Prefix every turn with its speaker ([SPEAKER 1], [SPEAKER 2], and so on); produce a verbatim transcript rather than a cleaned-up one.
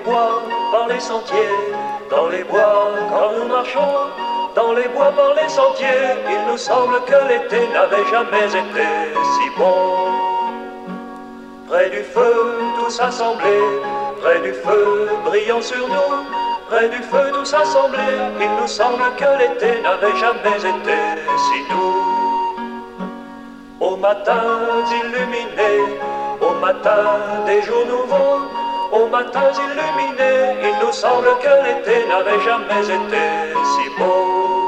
[SPEAKER 1] bois, par les sentiers, dans les bois, quand nous marchons, dans les bois, par les sentiers, il nous semble que l'été n'avait jamais été si bon. Près du feu, tous assemblés, près du feu, brillant sur nous, près du feu, tous assemblés, il nous semble que l'été n'avait jamais été si doux. Aux matins illuminés, aux matins des jours nouveaux, aux matins illuminés, il nous semble que l'été n'avait jamais été si beau.